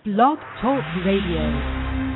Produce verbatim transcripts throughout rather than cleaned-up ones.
Blog Talk Radio.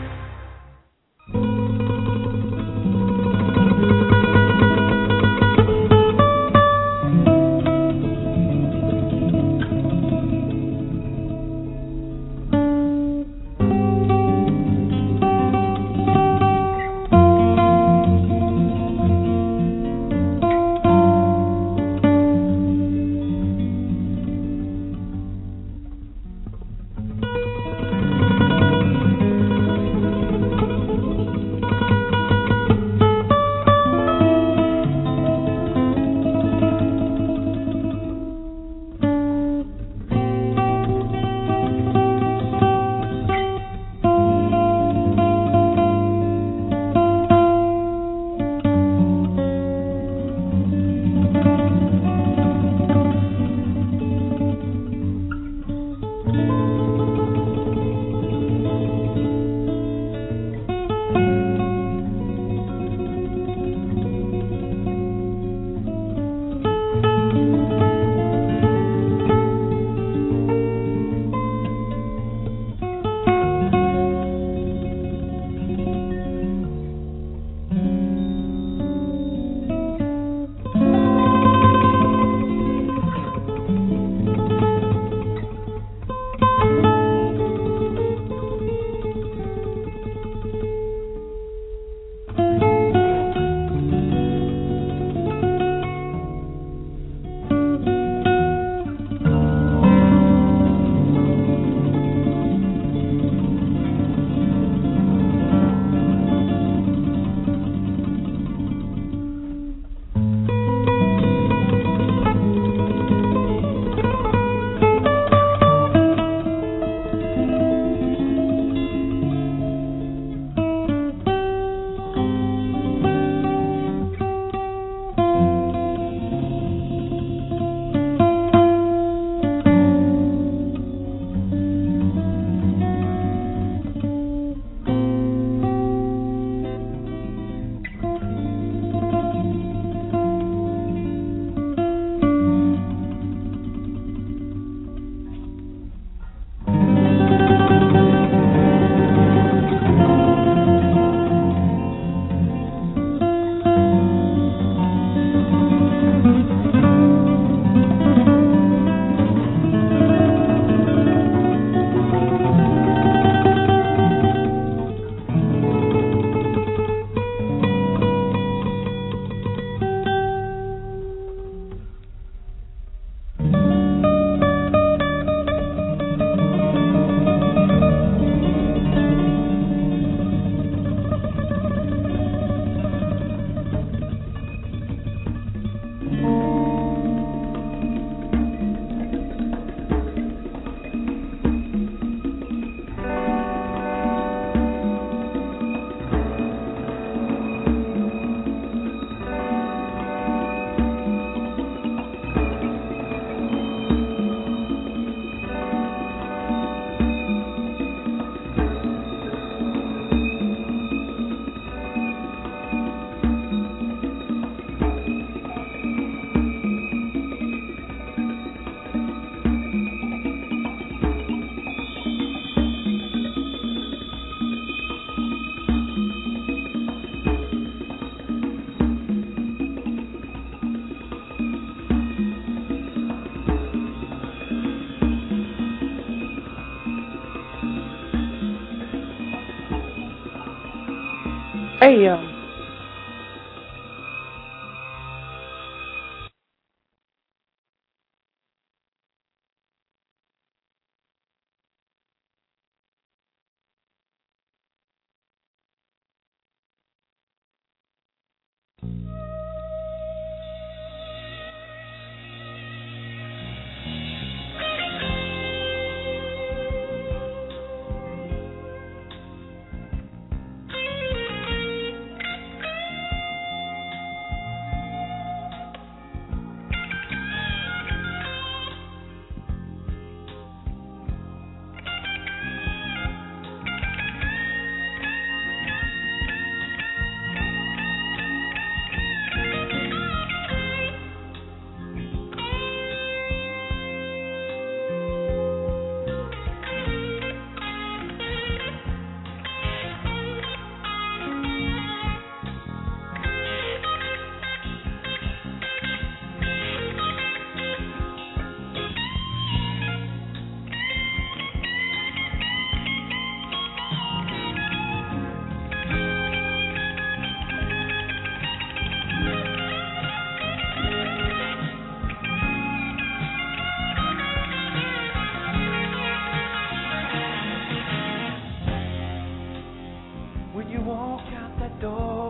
Hey, um,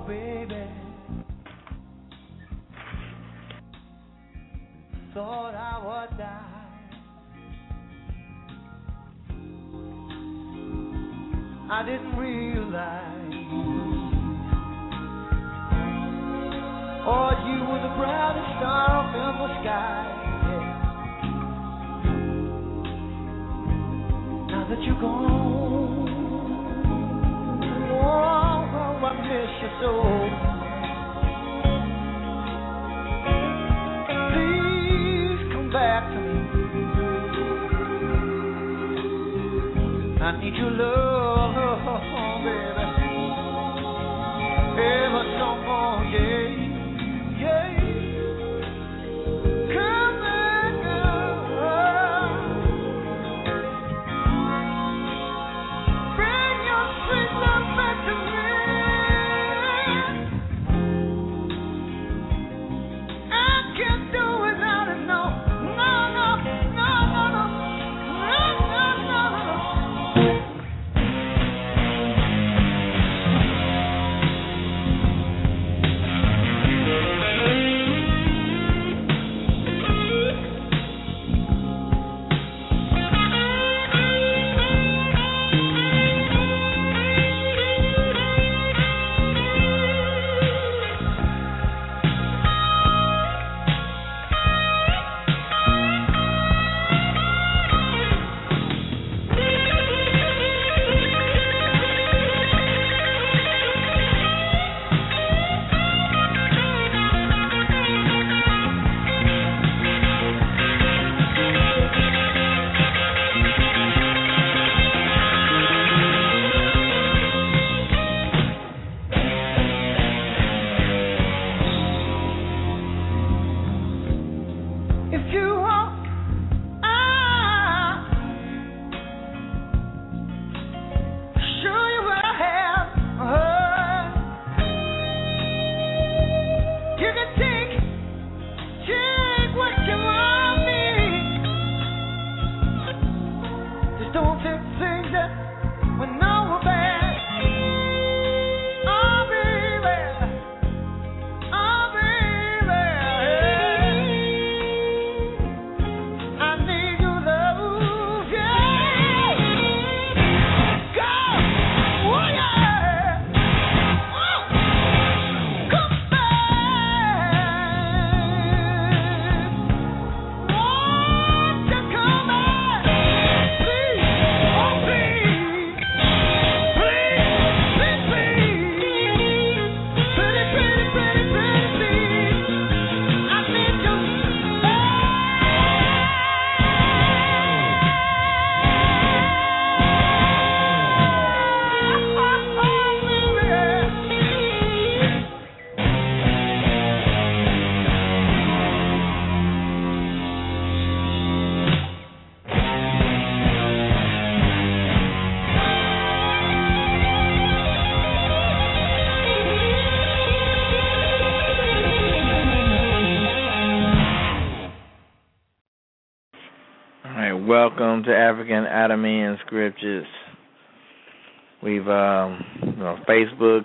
Oh, baby, thought I would die. I didn't realize, oh, you were the brightest star up in the sky. Yeah. Now that you're gone, oh, I miss you so. Please come back to me. I need your love, baby. Ever so more, yeah, yeah. Come back, girl. Bring your sweet love back to me. I can't do without it, no, no, no, no, no, no, no, no, no, no. Welcome to African Adamian Scriptures. We've um, you know, Facebook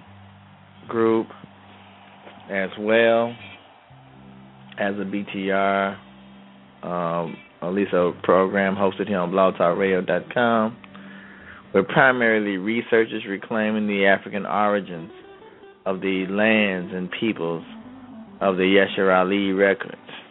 group as well as a B T R, um, at least a program hosted here on blog talk radio dot com. We're primarily researchers reclaiming the African origins of the lands and peoples of the Yeshua Ali records.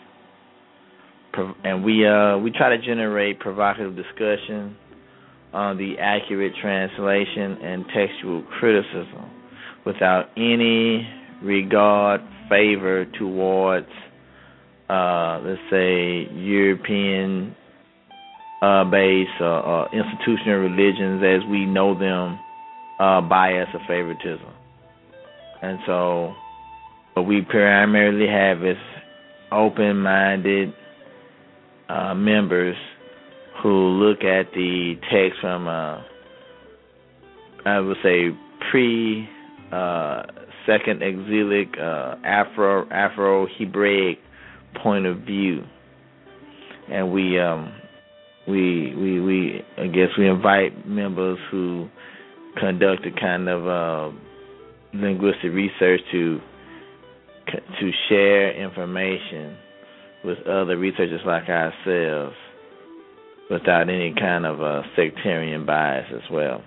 And we uh, we try to generate provocative discussion on the accurate translation and textual criticism without any regard, favor towards, uh, let's say, European uh, base or, or institutional religions as we know them, uh, bias or favoritism. And so what we primarily have is open-minded Uh, members who look at the text from, uh, I would say, pre uh, Second Exilic uh, Afro Afro Hebraic point of view, and we um, we we we I guess we invite members who conduct a kind of uh, linguistic research to to share information with other researchers like ourselves without any kind of uh, sectarian bias as well.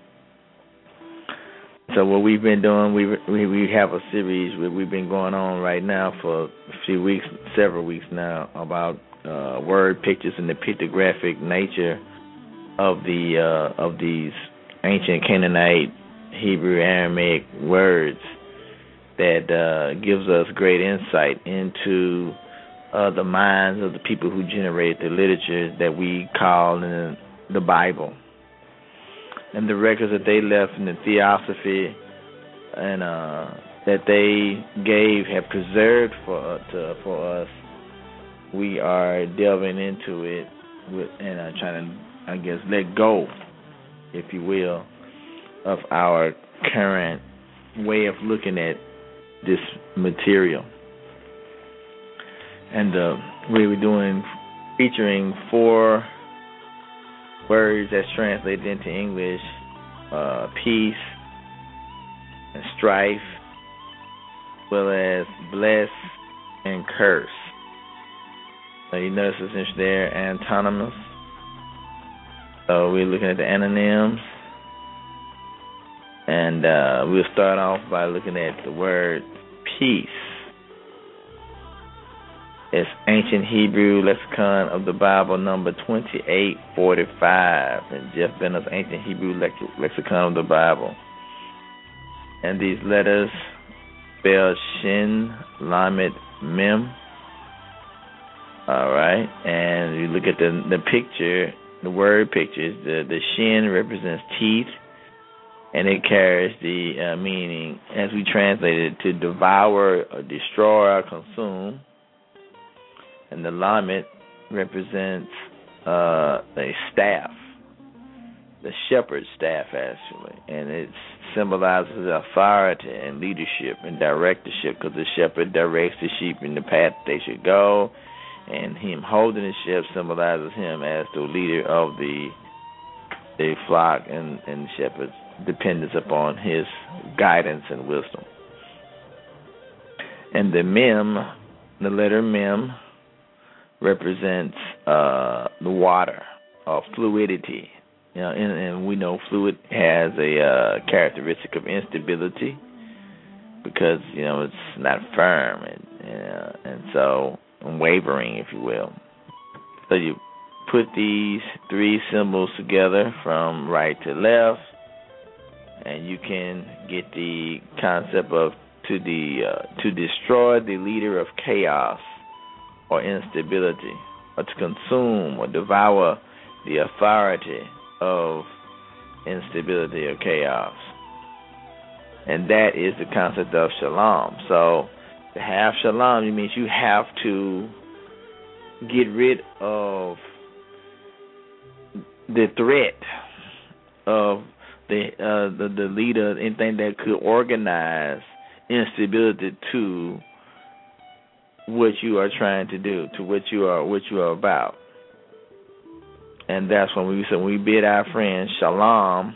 So what we've been doing, we we we have a series where we've been going on right now for a few weeks, several weeks now, about uh, word pictures and the pictographic nature of the uh, of these ancient Canaanite, Hebrew, Aramaic words that uh, gives us great insight into uh, the minds of the people who generated the literature that we call in the Bible. And the records that they left in the theosophy and uh, that they gave have preserved for uh, to, for us. We are delving into it with, and uh, trying to, I guess, let go, if you will, of our current way of looking at this material. And uh, we were doing, featuring four words that's translated into English: uh, peace and strife, as well as bless and curse. So you notice it's there, antonymous. So we're looking at the antonyms, and uh, we'll start off by looking at the word peace. It's Ancient Hebrew Lexicon of the Bible, number twenty-eight forty-five, and Jeff Benner's Ancient Hebrew Lex- Lexicon of the Bible. And these letters spell Shin, Lamed, Mem. All right, and you look at the the picture, the word pictures. The the Shin represents teeth, and it carries the uh, meaning, as we translate it, to devour, or destroy, or consume. And the Lamed represents uh, a staff, the shepherd's staff, actually. And it symbolizes authority and leadership and directorship, because the shepherd directs the sheep in the path they should go. And him holding the sheep symbolizes him as the leader of the the flock, and, and the shepherd's dependence upon his guidance and wisdom. And the Mem, the letter Mem, represents uh, the water, or fluidity. You know, and, and we know fluid has a uh, characteristic of instability, because you know it's not firm, and uh, and so wavering, if you will. So you put these three symbols together from right to left, and you can get the concept of to the uh, to destroy the leader of chaos or instability, or to consume or devour the authority of instability or chaos. And that is the concept of shalom. So to have shalom, it means you have to get rid of the threat of the uh, the, the leader, anything that could organize instability to what you are trying to do, to what you are what you are about. And that's when we say, when we bid our friends shalom,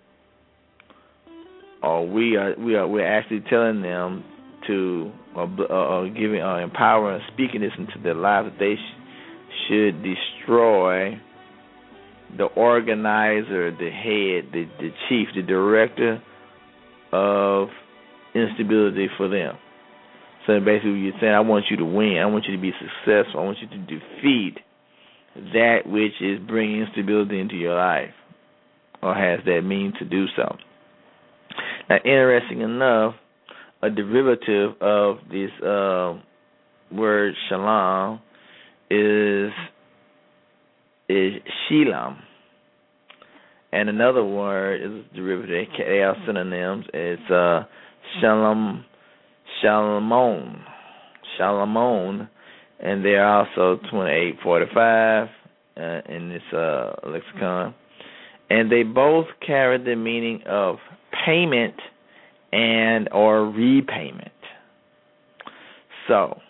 or we are we are we're actually telling them to or, or giving or empowering, speaking this into their lives, that they sh- should destroy the organizer, the head, the, the chief, the director of instability for them. So basically you're saying, I want you to win. I want you to be successful. I want you to defeat that which is bringing instability into your life, or has that mean to do so. Now, interesting enough, a derivative of this uh, word shalom is is shilam. And another word is a derivative. They are synonyms. It's uh, shalom. Shalamon, Shalamon, and they're also twenty-eight forty-five uh, in this uh, lexicon, and they both carry the meaning of payment and or repayment. So,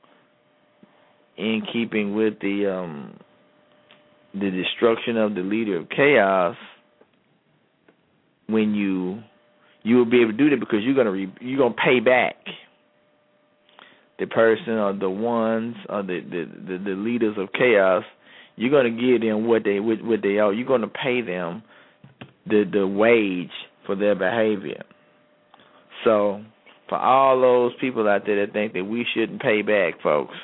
in keeping with the um, the destruction of the leader of chaos, when you you will be able to do that because you're gonna re, you're gonna pay back the person or the ones or the the, the, the leaders of chaos. You're gonna give them what they what, what they owe. You're gonna pay them the the wage for their behavior. So for all those people out there that think that we shouldn't pay back, folks,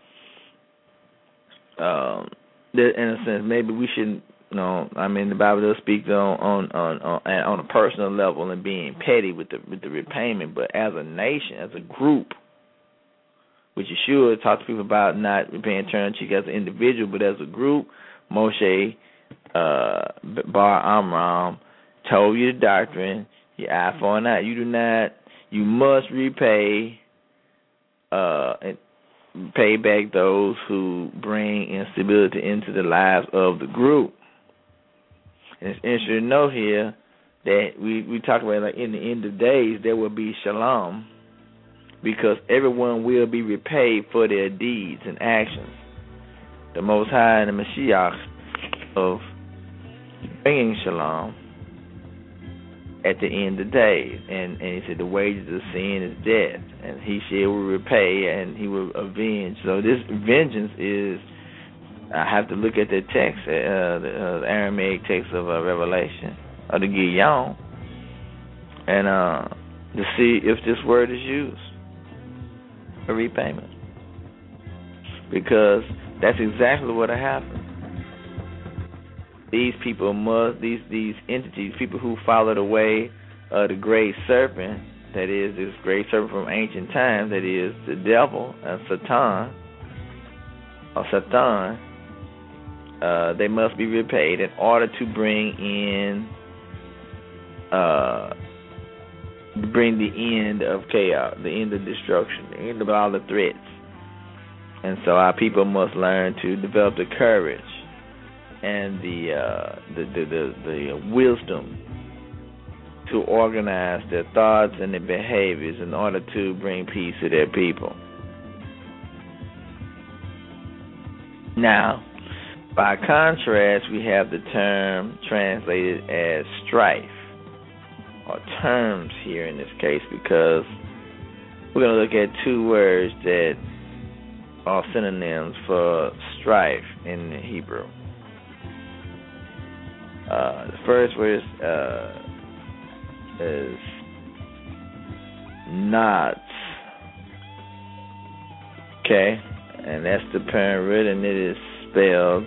um, that in a sense maybe we shouldn't. No, I mean the Bible does speak on on on on, on a personal level and being petty with the with the repayment, but as a nation, as a group, which you should talk to people about not repaying turn cheek as an individual, but as a group, Moshe uh, Bar Amram told you the doctrine, your eye for an eye. You do not, you must repay uh, and pay back those who bring instability into the lives of the group. And it's interesting to know here that we, we talk about like in the end of days there will be shalom because everyone will be repaid for their deeds and actions. The Most High and the Mashiach of bringing shalom at the end of days. And, and he said the wages of sin is death, and he shall repay and he will avenge. So this vengeance is, I have to look at the text, uh, the, uh, the Aramaic text of uh, Revelation, or the Gideon, and uh, to see if this word is used, a repayment. Because that's exactly what happened. These people must, these these entities, people who follow the way of the great serpent, that is, this great serpent from ancient times, that is, the devil, and Satan, or Satan, Uh, they must be repaid in order to bring in, uh, bring the end of chaos, the end of destruction, the end of all the threats. And so our people must learn to develop the courage and the uh, the, the, the the wisdom to organize their thoughts and their behaviors in order to bring peace to their people. Now, by contrast, we have the term translated as strife, or terms here in this case, because we're going to look at two words that are synonyms for strife in the Hebrew. Uh, the first word is, uh, is knots, okay, and that's the parent root, and it is spelled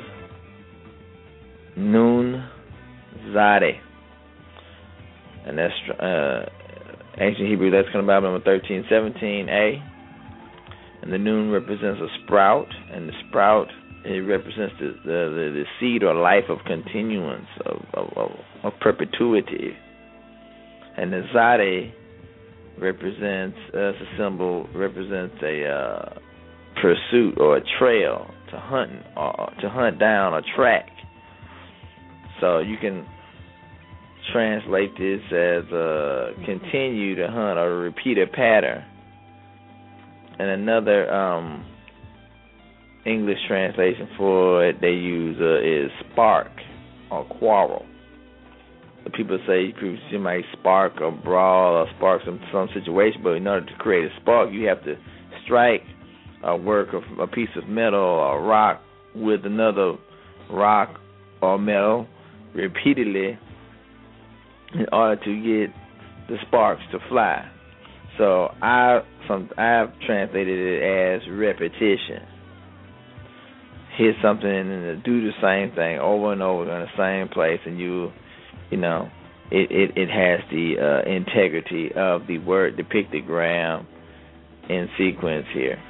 Nun Zade, and that's uh, ancient Hebrew lexicon Bible number thirteen seventeen A. And the Nun represents a sprout, and the sprout it represents the the, the, the seed or life of continuance of of, of, of perpetuity. And the Zade represents as a symbol represents a uh, pursuit or a trail to hunt or to hunt down or track. So you can translate this as uh, continue to hunt or repeat a pattern. And another um, English translation for it they use uh, is spark or quarrel. So people say you might spark or brawl or spark some some situation, but in order to create a spark, you have to strike or work a, a piece of metal or rock with another rock or metal repeatedly in order to get the sparks to fly. So I some I've translated it as repetition. Hit something and do the same thing over and over in the same place, and you, you know, it it, it has the uh, integrity of the word, the pictogram in sequence here.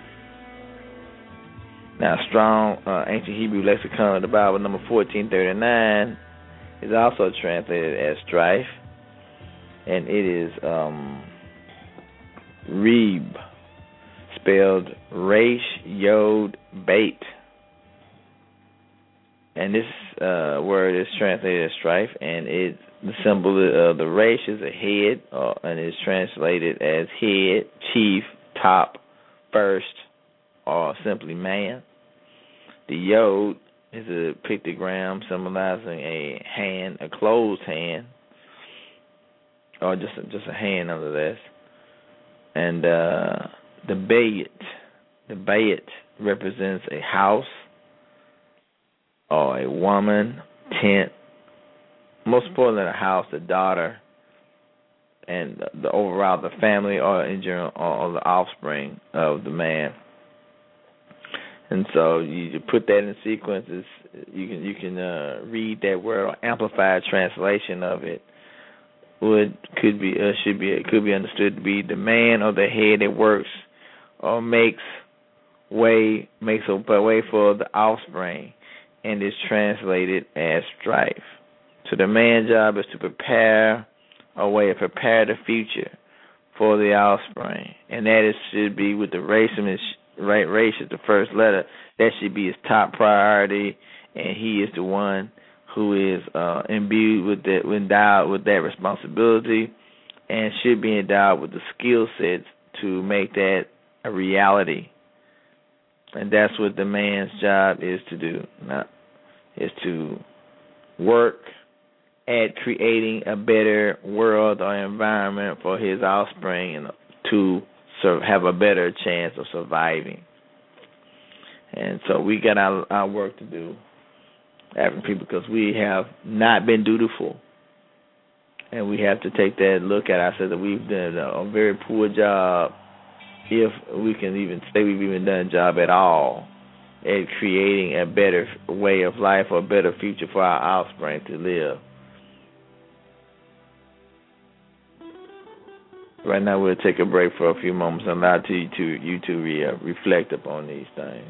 Now, Strong uh, Ancient Hebrew Lexicon of the Bible number fourteen thirty-nine is also translated as strife, and it is um, Reeb, spelled Resh Yod Beit. And this uh, word is translated as strife, and it the symbol of the Resh is a head, uh, and it's translated as head, chief, top, first, or simply man. The Yod is a pictogram symbolizing a hand, a closed hand, or just a, just a hand nonetheless. And uh, the bayit, the bayit represents a house or a woman, tent. Most importantly, a house, the daughter, and the, the overall the family, or in general, or, or the offspring of the man. And so you put that in sequences. You can you can uh, read that word or amplified translation of it. Would could be uh, should be could be understood to be the man or the head that works or makes way makes a way for the offspring, and is translated as strife. So the man's job is to prepare a way to prepare the future for the offspring, and that is should be with the racist right race is the first letter. That should be his top priority, and he is the one who is uh, imbued with that, endowed with that responsibility, and should be endowed with the skill sets to make that a reality. And that's what the man's job is to do, not is to work at creating a better world or environment for his offspring and to serve, have a better chance of surviving. And so we got our, our work to do, African people, because we have not been dutiful. And we have to take that look at ourselves that we've done a, a very poor job, if we can even say we've even done a job at all, at creating a better way of life or a better future for our offspring to live. Right now we'll take a break for a few moments and allow you to, you to re, uh, reflect upon these things.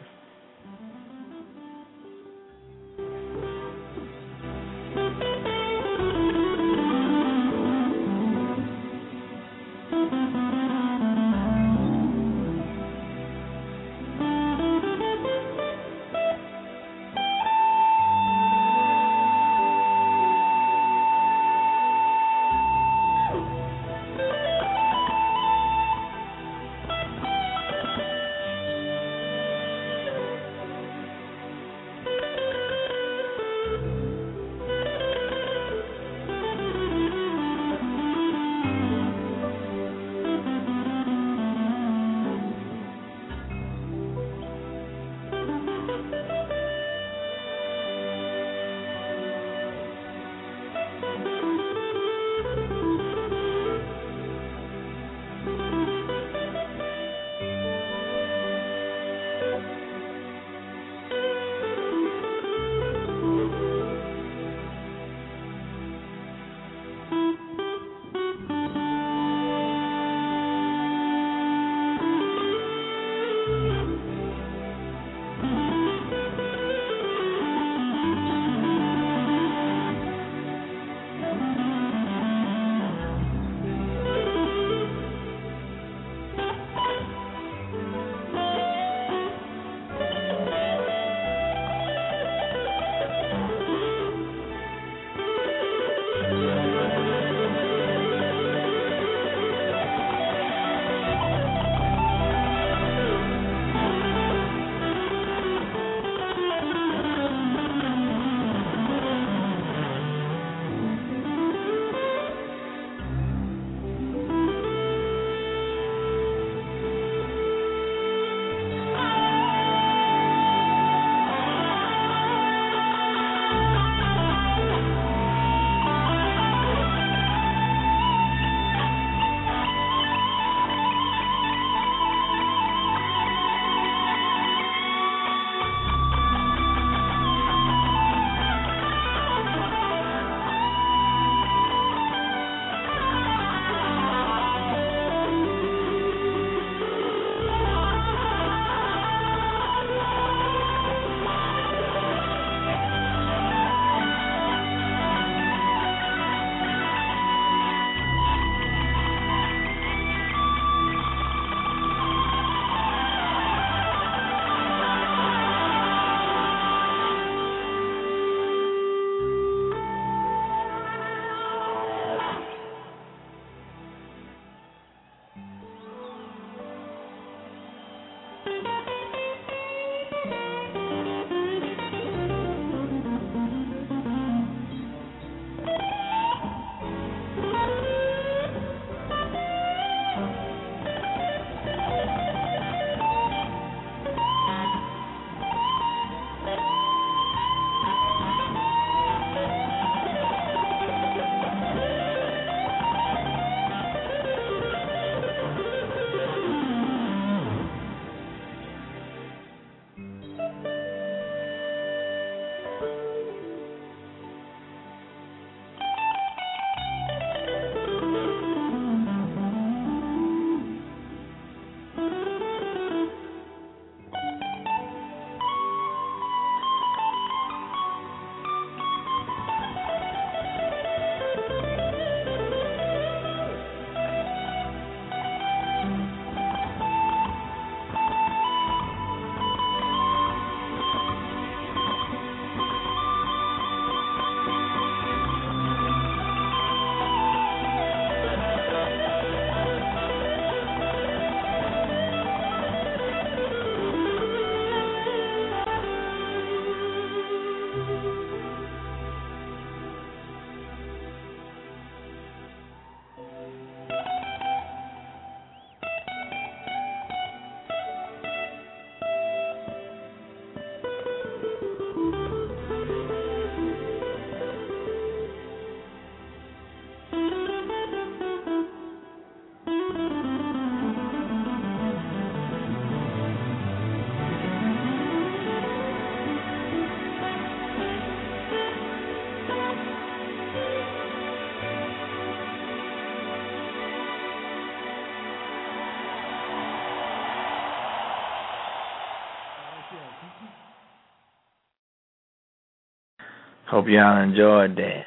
Hope y'all enjoyed that.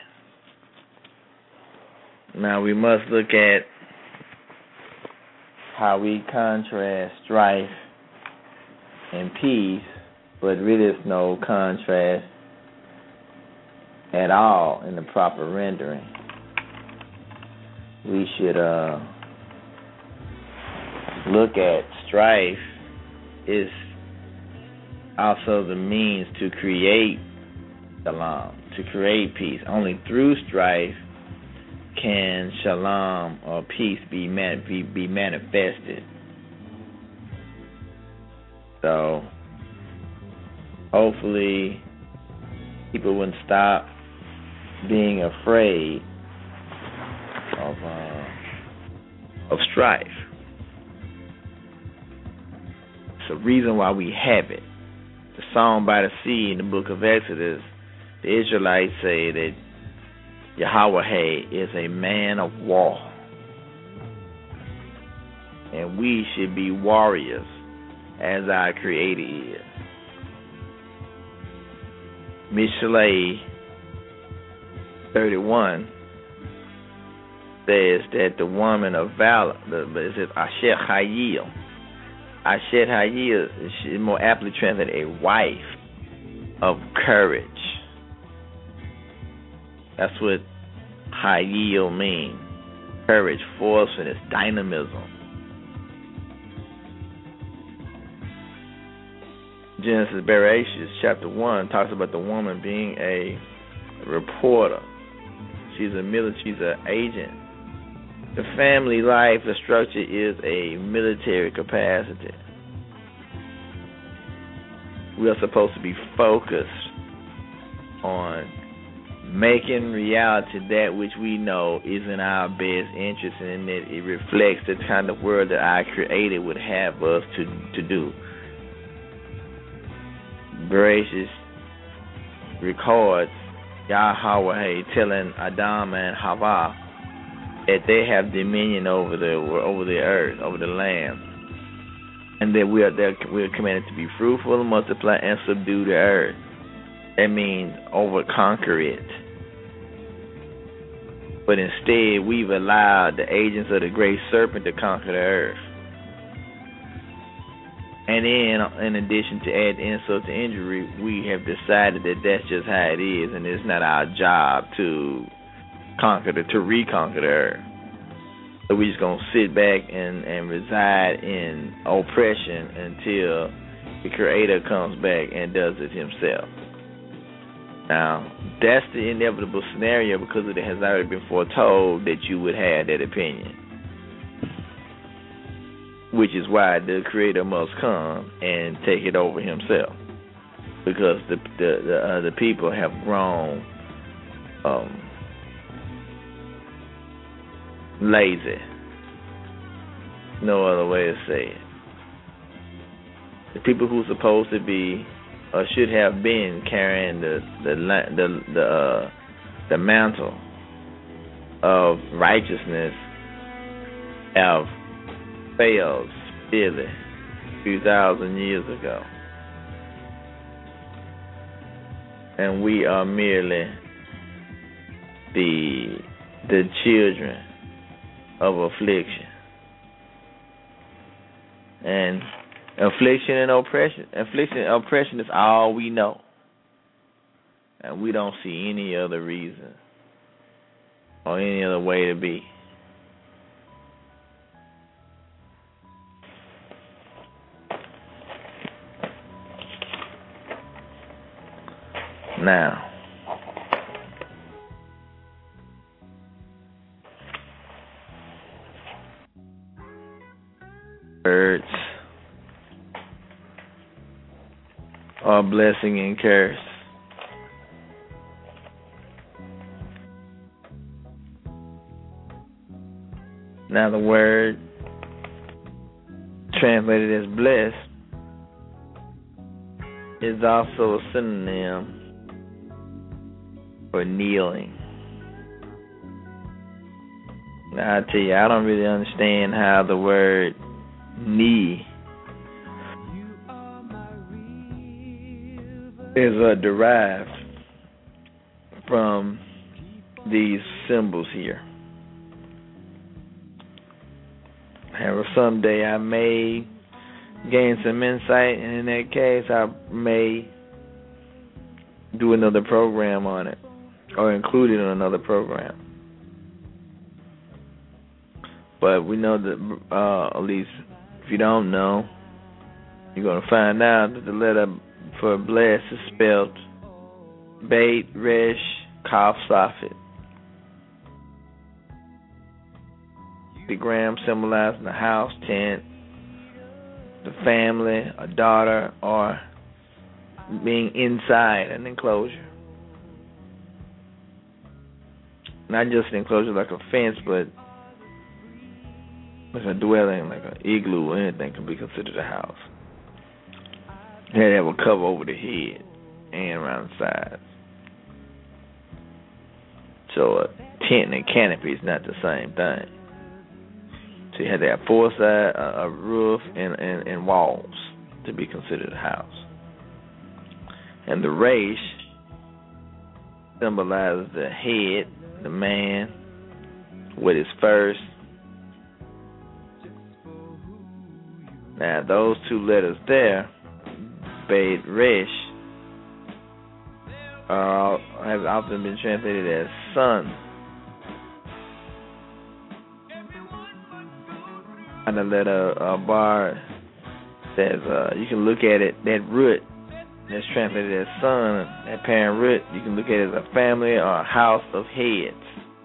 Now we must look at how we contrast strife and peace, but really there's no contrast at all in the proper rendering. We should uh, look at strife is also the means to create shalom, to create peace. Only through strife can shalom or peace be man, be, be manifested. So hopefully people wouldn't stop being afraid of uh, of strife. It's a reason why we have it. The song by the sea in the book of Exodus, the Israelites say that Yahweh is a man of war, and we should be warriors as our Creator is. Mishlei thirty-one says that the woman of valor, it says Asher Hayil. Asher Hayil is more aptly translated a wife of courage. That's what Hayil means. Courage, forcefulness, dynamism. Genesis Bereshit chapter one talks about the woman being a reporter. She's a military, she's an agent. The family life, the structure is a military capacity. We are supposed to be focused on making reality that which we know is in our best interest, and that it reflects the kind of world that our Creator would have us to, to do. Bereshit records Yahweh telling Adam and Hava that they have dominion over the over the earth, over the land, and that we are we are commanded to be fruitful and multiply and subdue the earth. That means over conquer it. But instead, we've allowed the agents of the great serpent to conquer the earth. And then, in addition to add insult to injury, we have decided that that's just how it is, and it's not our job to conquer the, to reconquer the earth. So we're just going to sit back and, and reside in oppression until the Creator comes back and does it himself. Now, that's the inevitable scenario because it has already been foretold that you would have that opinion. Which is why the Creator must come and take it over himself, because the the the, uh, the people have grown um, lazy. No other way to say it. The people who are supposed to be or should have been carrying the the the the, uh, the mantle of righteousness have failed really two thousand years ago, and we are merely the the children of affliction and affliction and oppression. Affliction and oppression is all we know, and we don't see any other reason or any other way to be. Now, words are blessing and curse. Now, the word translated as blessed is also a synonym for kneeling. Now, I tell you, I don't really understand how the word knee is uh, derived. from these symbols here. However, someday I may gain some insight, and in that case, I may do another program on it, or include it in another program. But we know that, uh, at least if you don't know, you're going to find out that the letter for bless is spelled Beit Resh Kaf Safed. The gram symbolizing the house, tent, the family, a daughter, or being inside an enclosure. Not just an enclosure like a fence, but like a dwelling, like an igloo or anything can be considered a house. It had to have a cover over the head and around the sides. So a tent and canopy is not the same thing. So you had to have four sides, a, a roof, and, and, and walls to be considered a house. And the Resh symbolizes the head, the man, with his first. Now those two letters there, Beit Resh, uh, have often been translated as son. And the letter uh, Bar says, uh, you can look at it, that root that's translated as son, that parent root, you can look at it as a family or a house of heads,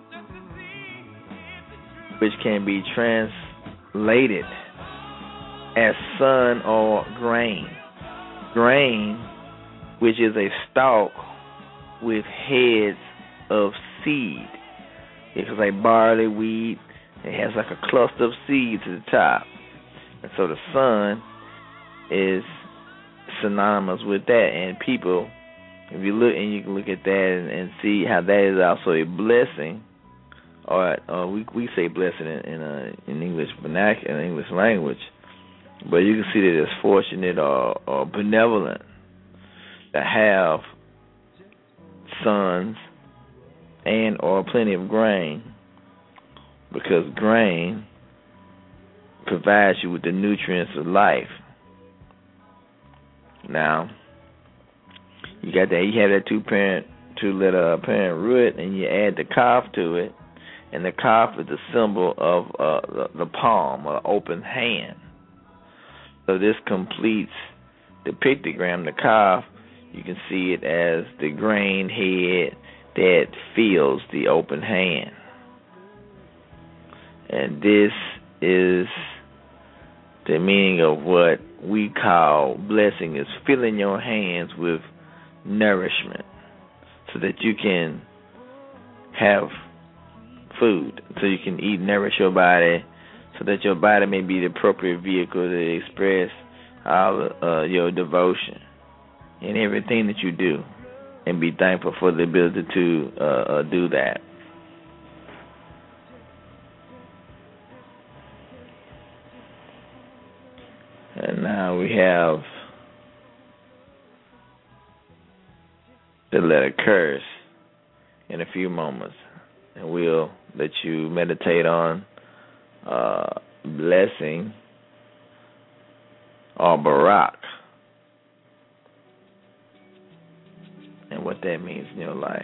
which can be translated as sun or grain. Grain, which is a stalk with heads of seed. It's like barley, wheat. It has like a cluster of seeds at the top. And so the sun is synonymous with that. And people, if you look, and you can look at that and, and see how that is also a blessing, or, or we we say blessing in in, uh, in English vernacular, in English language, but you can see that it's fortunate or, or benevolent to have sons and or plenty of grain, because grain provides you with the nutrients of life. Now, you got that. You have that two parent, two letter parent root, and you add the kaf to it, and the kaf is the symbol of uh, the, the palm or the open hand. So this completes the pictogram, the kaf. You can see it as the grain head that fills the open hand. And this is the meaning of what we call blessing, is filling your hands with nourishment so that you can have food, so you can eat, nourish your body, so that your body may be the appropriate vehicle to express all uh, your devotion in everything that you do, and be thankful for the ability to uh, uh, do that. And now we have the letter curse in a few moments, and we'll let you meditate on uh, blessing or barak and what that means in your life.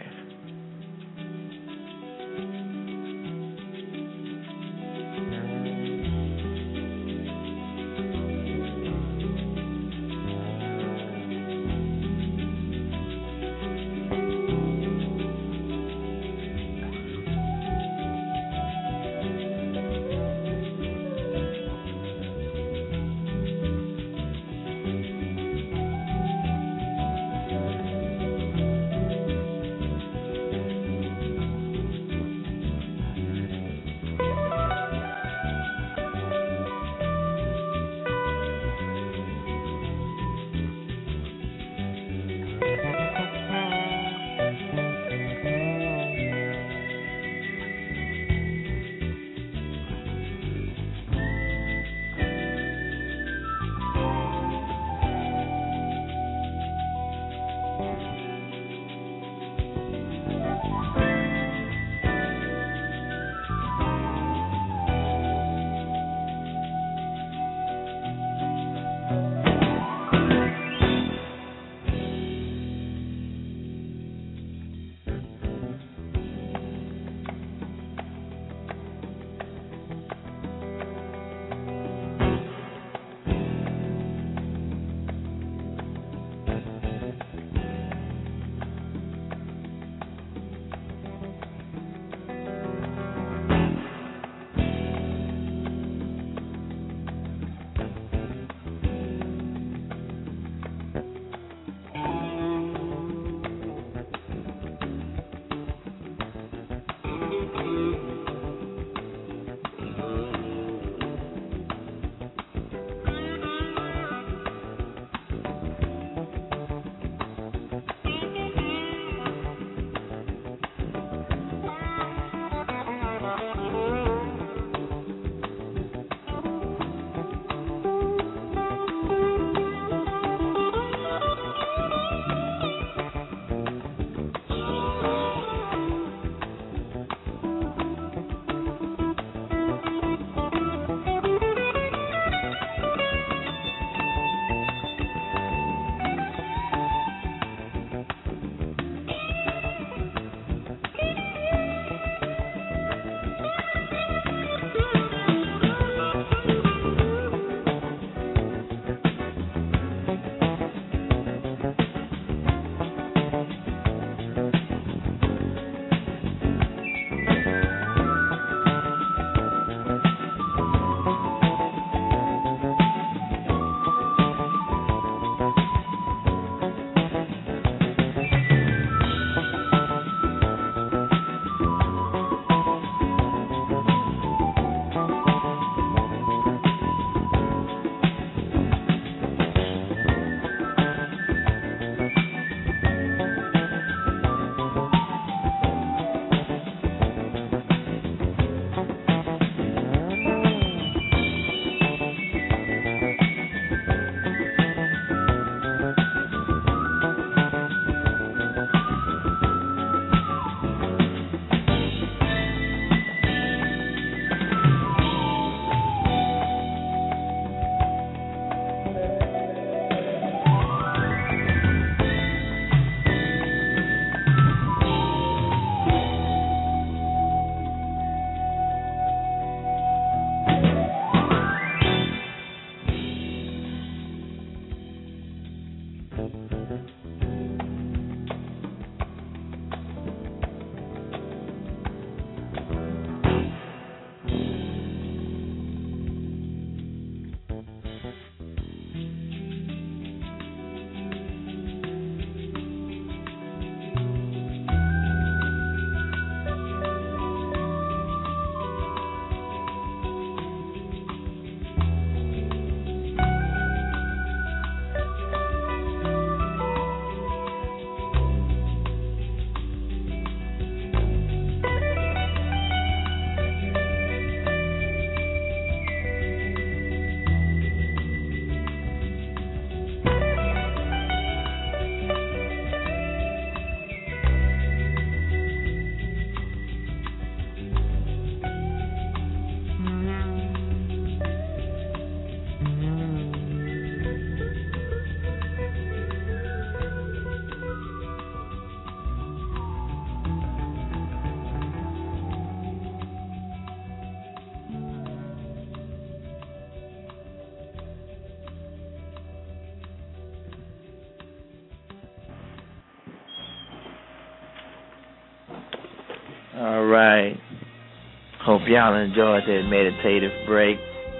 All right. Hope y'all enjoyed that meditative break.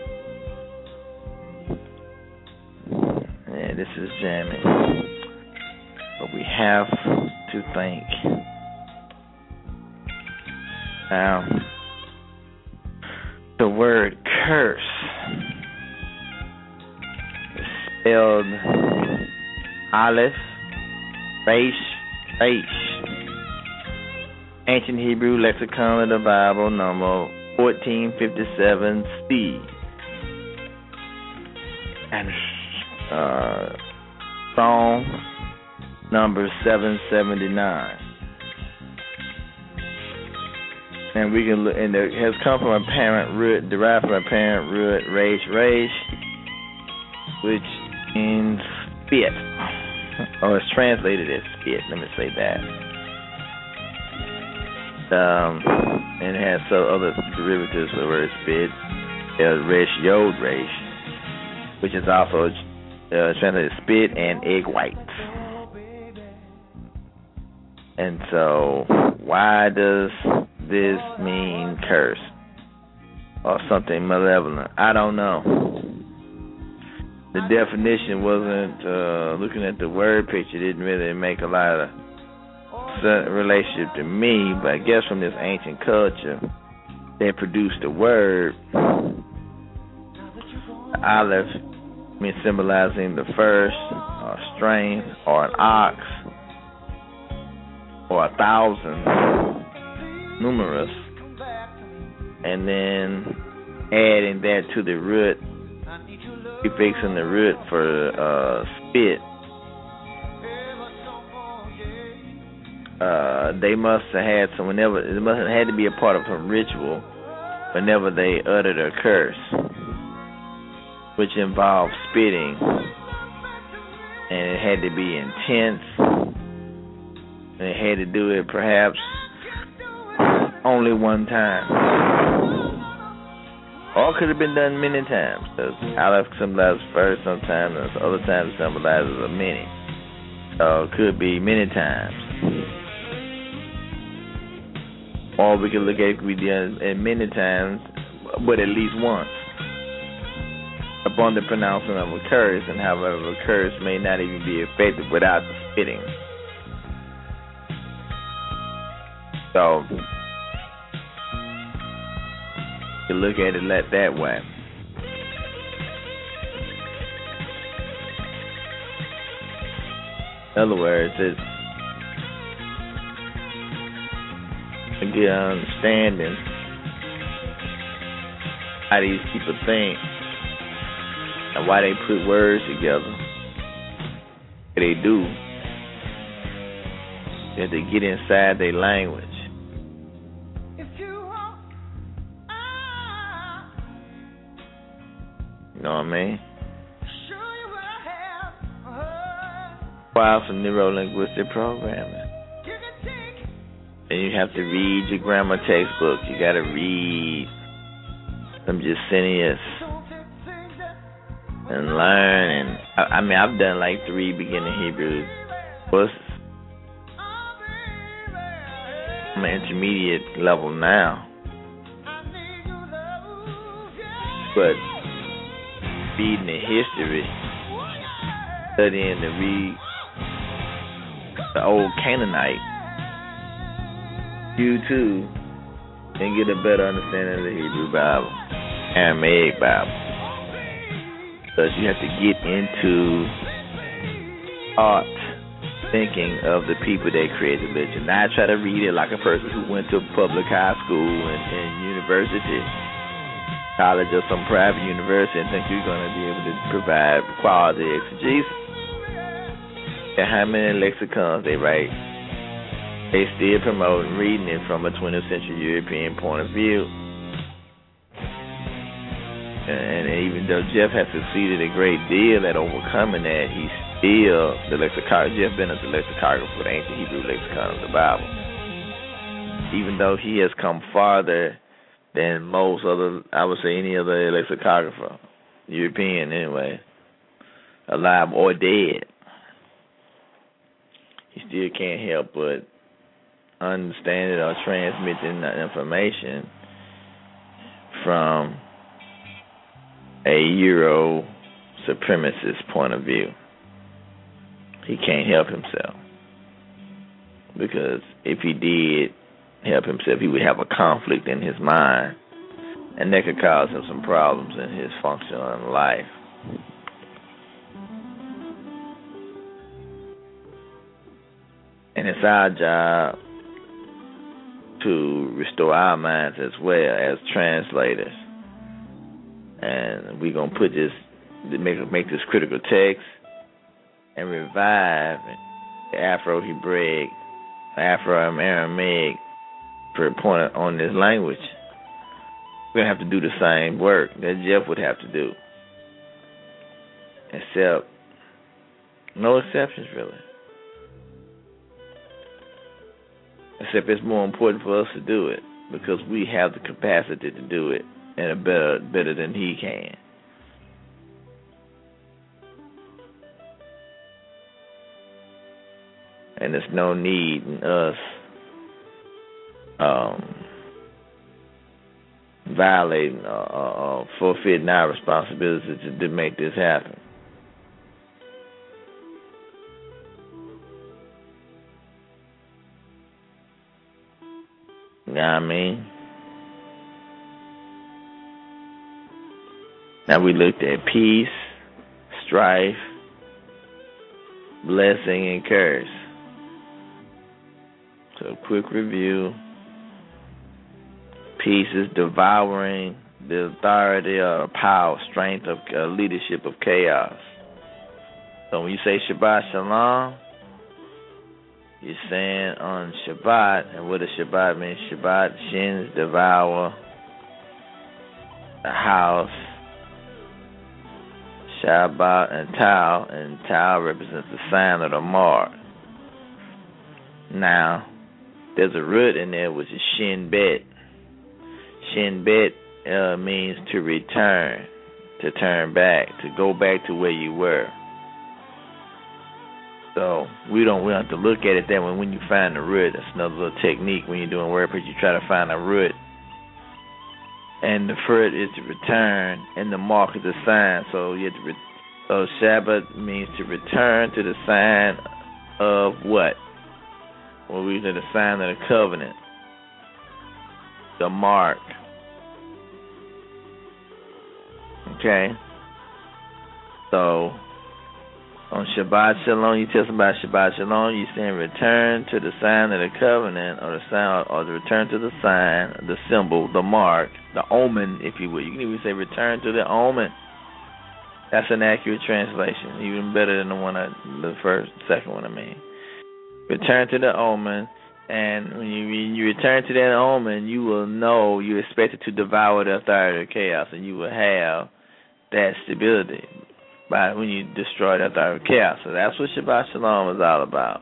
Yeah, this is jamming. But we have to think. Now, the word curse is spelled Aleph, Resh, Resh. Ancient Hebrew Lexicon of the Bible, number fourteen fifty-seven C. And uh, Psalm number seven seventy-nine. And we can look, and it has come from a parent root, derived from a parent root, Resh, Resh, which means spit. Or it's translated as spit, let me say that. Um, and it has some other derivatives for the word spit. There's Resh, Yod, Resh, which is also uh, translated spit and egg whites. And so, why does this mean curse or something malevolent? I don't know. The definition wasn't uh, looking at the word picture. Didn't really make a lot of relationship to me, but I guess from this ancient culture they produced the word. The Aleph means symbolizing the first, or strength, or an ox, or a thousand, numerous, and then adding that to the root, prefixing the root for uh, spit. Uh, they must have had some, whenever, it must have had to be a part of some ritual whenever they uttered a curse, which involved spitting, and it had to be intense, and it had to do it perhaps only one time, or it could have been done many times, because Aleph symbolizes first sometimes, and other times symbolizes a many, so it could be many times. Or we can look at it could be done many times, but at least once, upon the pronouncement of a curse, and however a curse may not even be effective without the spitting. So, you look at it that way. In other words, it's to get an understanding how these people think and why they put words together. They do. That they get inside their language. You know what I mean? Requires some neuro-linguistic programming. And you have to read your grammar textbooks. You got to read some Jacinius and learn. And I, I mean, I've done like three beginning Hebrew courses. I'm an intermediate level now. But reading the history, studying to read the old Canaanite, you too can get a better understanding of the Hebrew Bible, Aramaic Bible. Because you have to get into art thinking of the people that created religion. Now I try to read it like a person who went to public high school and, and university, college or some private university, and think you're going to be able to provide quality exegesis. And how many lexicons they write, they still promote reading it from a twentieth century European point of view. And even though Jeff has succeeded a great deal at overcoming that, he's still the lexicographer. Jeff Bennett's the lexicographer for the ancient Hebrew lexicon of the Bible. Even though he has come farther than most other, I would say any other lexicographer, European anyway, alive or dead, he still can't help but understanding or transmitting the information from a Euro supremacist point of view. He can't help himself. Because if he did help himself, he would have a conflict in his mind, and that could cause him some problems in his functional life. And it's our job to restore our minds as well as translators. And we're going to put this, make, make this critical text and revive the Afro-Hebraic, Afro-Aramaic point on this language. We're going to have to do the same work that Jeff would have to do. Except, no exceptions really. Except it's more important for us to do it because we have the capacity to do it and a better better than he can. And there's no need in us um, violating or, or forfeiting our responsibility to, to make this happen. You know what I mean? Now we looked at peace, strife, blessing, and curse. So quick review. Peace is devouring the authority or power, strength of uh, leadership of chaos. So when you say Shabbat Shalom, you're saying on Shabbat, and what does Shabbat mean? Shabbat, shins, devour, the house, Shabbat, and Tau, and Tau represents the sign of the mark. Now, there's a root in there which is Shin Bet. Shin Bet uh, means to return, to turn back, to go back to where you were. So we don't we don't have to look at it that way. When you find the root, that's another little technique when you're doing WordPress. You try to find a root, and the fruit is to return, and the mark is the sign. So you have to. Re- so Shabbat means to return to the sign of what? Well, we say the sign of the covenant, the mark. Okay. So on Shabbat Shalom, you tell somebody Shabbat Shalom, you saying return to the sign of the covenant, or the sign, or the return to the sign, the symbol, the mark, the omen, if you will. You can even say return to the omen. That's an accurate translation, even better than the one, I, the first, second one I mean. Return to the omen, and when you, when you return to that omen, you will know you're expected to devour the authority of chaos, and you will have that stability by when you destroy the authority of chaos. So that's what Shabbat Shalom is all about.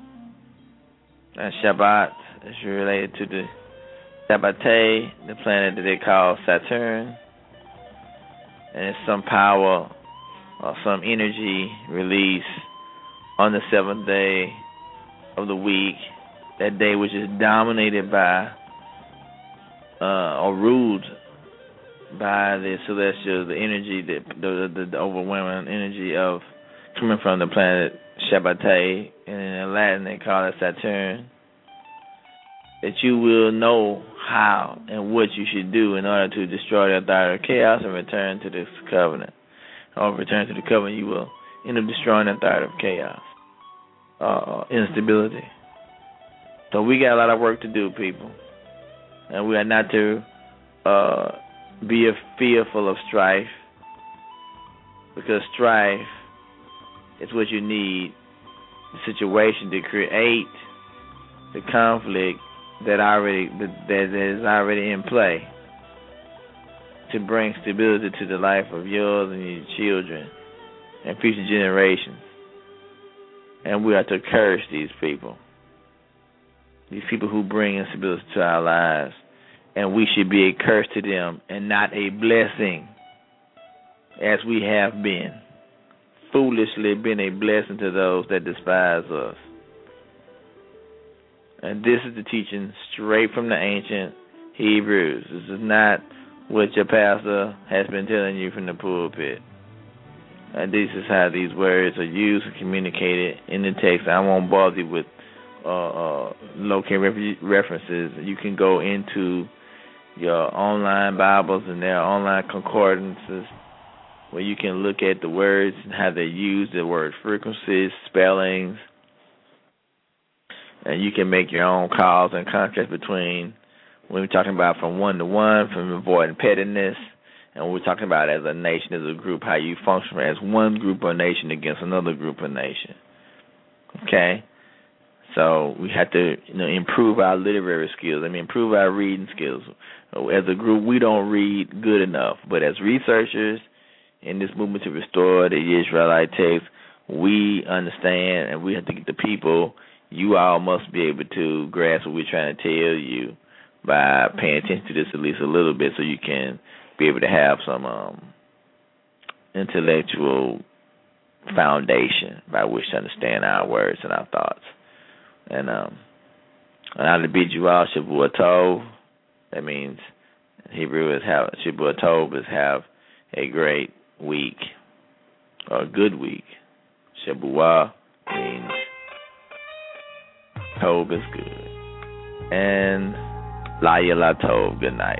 And Shabbat is related to the Shabbatay, the planet that they call Saturn, and it's some power or some energy release on the seventh day of the week, that day which is dominated by uh, or ruled by the celestial, the energy, the, the, the overwhelming energy of coming from the planet Shabbatay, and in Latin they call it Saturn, that you will know how and what you should do in order to destroy the authority of chaos and return to this covenant. Or return to the covenant, you will end up destroying the authority of chaos, uh, instability. So we got a lot of work to do, people. And we are not to uh, be fearful of strife, because strife is what you need, the situation to create the conflict that already that, that is already in play, to bring stability to the life of yours and your children and future generations. And we are to curse these people, these people who bring instability to our lives, and we should be a curse to them and not a blessing, as we have been, foolishly been a blessing to those that despise us. And this is the teaching straight from the ancient Hebrews. This is not what your pastor has been telling you from the pulpit. And this is how these words are used and communicated in the text. I won't bother you with uh, uh, locating re- references. You can go into your online Bibles and their online concordances where you can look at the words and how they use the word frequencies, spellings, and you can make your own calls and contrast between when we're talking about from one to one, from avoiding pettiness, and we're talking about as a nation, as a group, how you function as one group or nation against another group or nation. Okay? So we have to, you know, improve our literary skills. I mean, improve our reading skills. As a group, we don't read good enough. But as researchers in this movement to restore the Israelite text, we understand, and we have to get the people. You all must be able to grasp what we're trying to tell you by paying attention to this at least a little bit, so you can be able to have some um, intellectual foundation by which to understand our words and our thoughts. And um, and I to bid you all Shavua Tov. That means in Hebrew is have Shavua Tov is have a great week or a good week. Shavua means Tov is good. And Layla Tov, good night.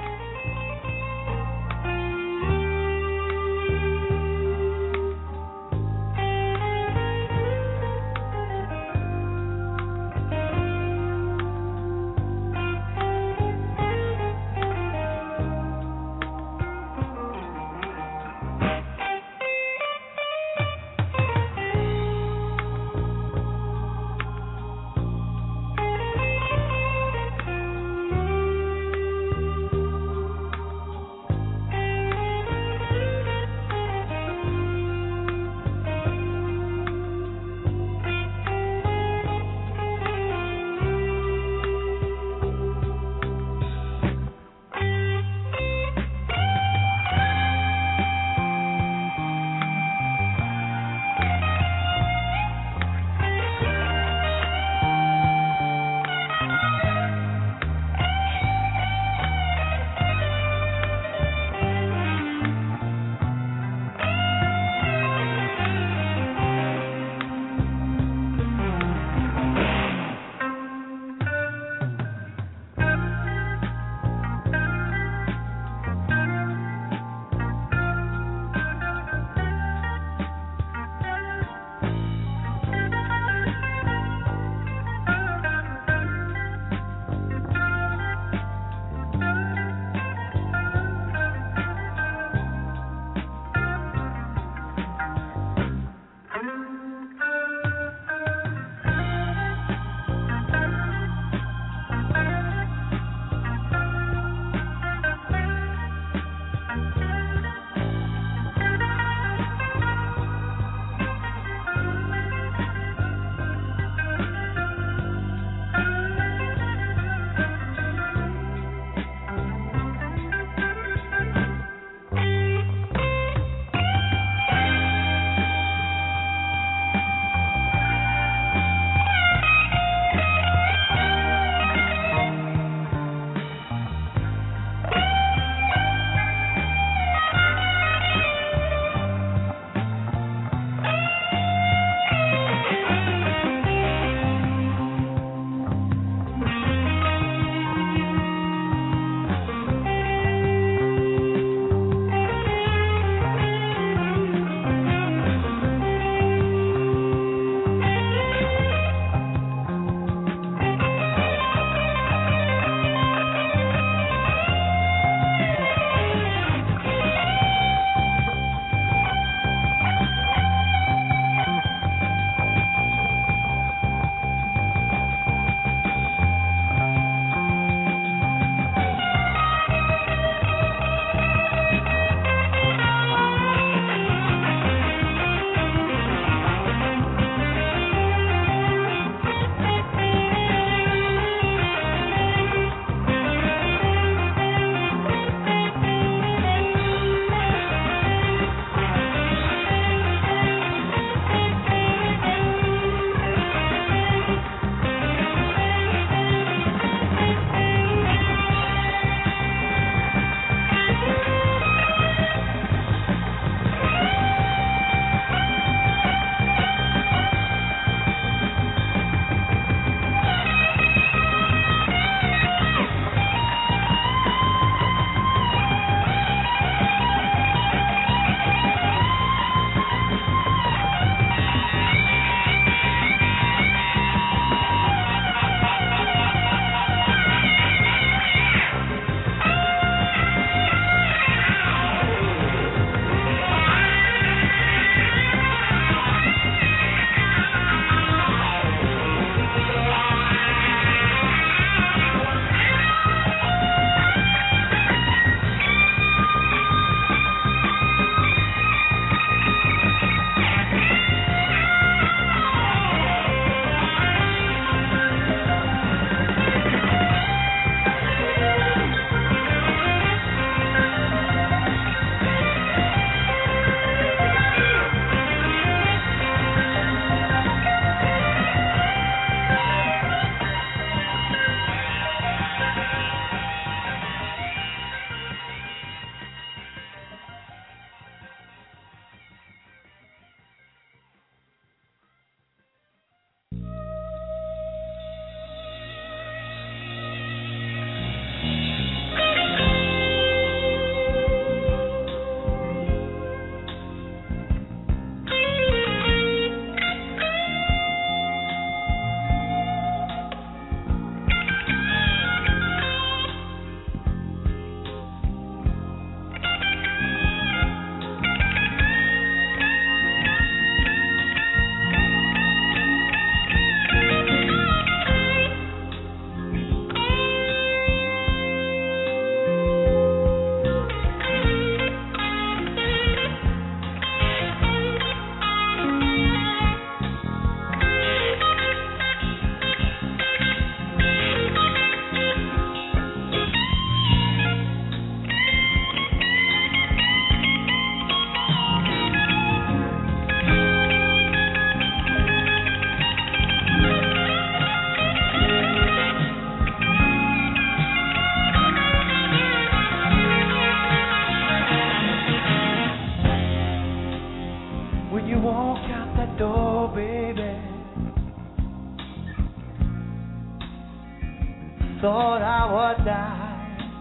thought I would die.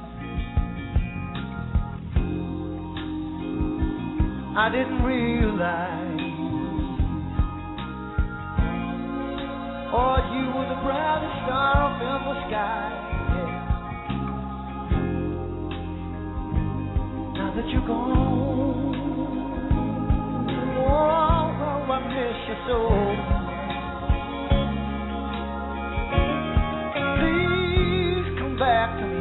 I didn't realize, oh, you were the brightest star up in the sky. Yeah. Now that you're gone, oh, I miss you so. Back to me.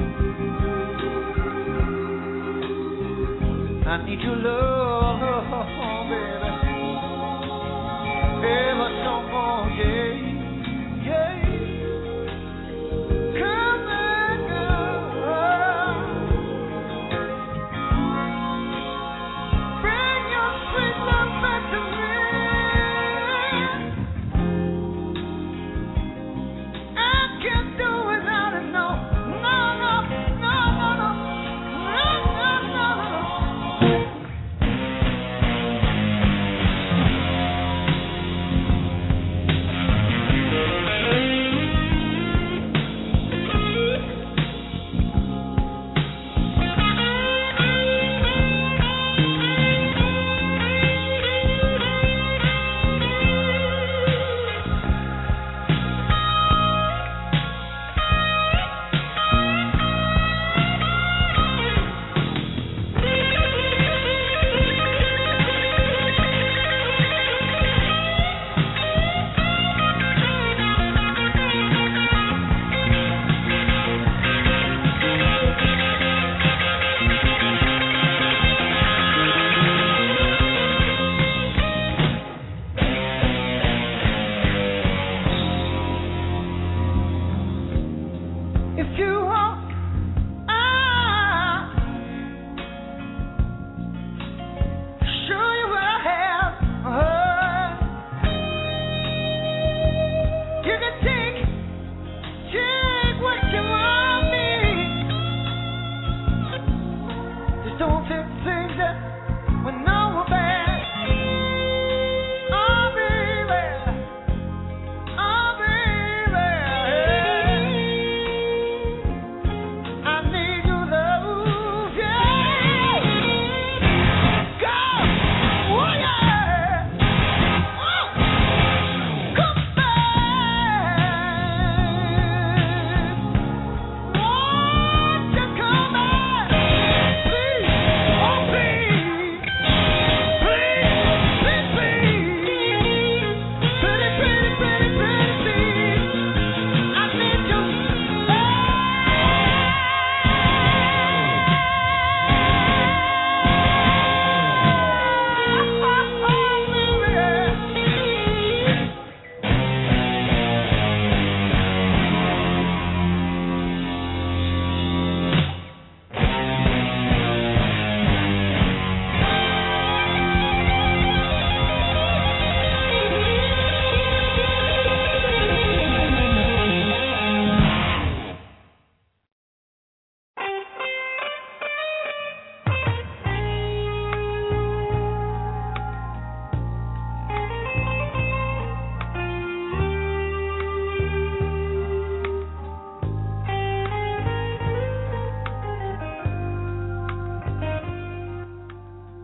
I need your love, baby. Ever so long, yeah.